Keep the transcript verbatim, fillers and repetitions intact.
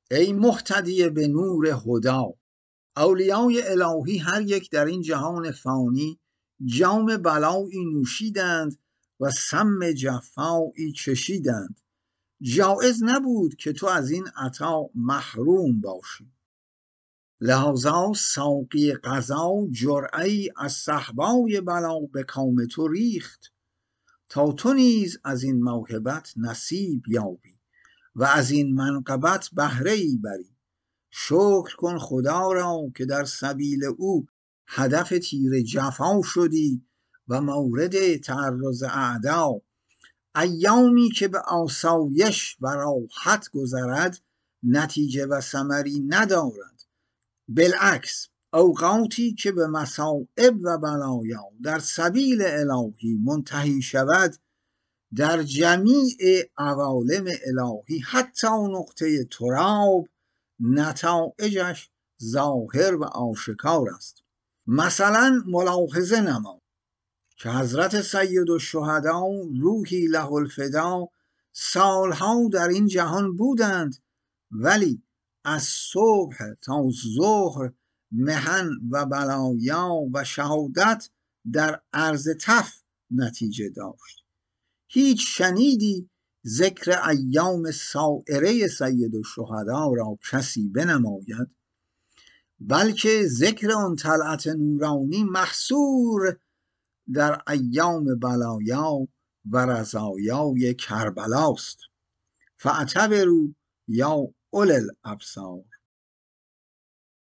ای مهتدی به نور هدا، اولیای الهی هر یک در این جهان فانی جام بلایی نوشیدند و سم جفایی چشیدند. جایز نبود که تو از این عطا محروم باشی. لحاظا ساقی قضا جرعه‌ای از صهبای بلا به کام تو ریخت، تا تو نیز از این موهبت نصیب یابی و از این منقبت بهره ای بری. شکر کن خدا را که در سبیل او هدف تیر جفا شدی و مورد تعرض اعدا. ایامی که به آسایش و راحت گذرد نتیجه و ثمری ندارد، بالعکس اوقاتی که به مصائب و بلایا در سبیل الهی منتهی شود در جمیع عوالم الهی حتی نقطه تراب نتایجش ظاهر و آشکار است. مثلا ملاحظه نما که حضرت سیدالشهدا روحی له الفدا سالها در این جهان بودند، ولی از صبح تا ظهر محن و بلایا و شهادت در عرض تف نتیجه داشت. هیچ شنیدی ذکر ایام سائره سیدالشهدا را کسی بنماید؟ بلکه ذکر آن طلعت نورانی محصور در ایام بلایا و رضایای کربلاست. فاعتبروا یا اولی الابصار.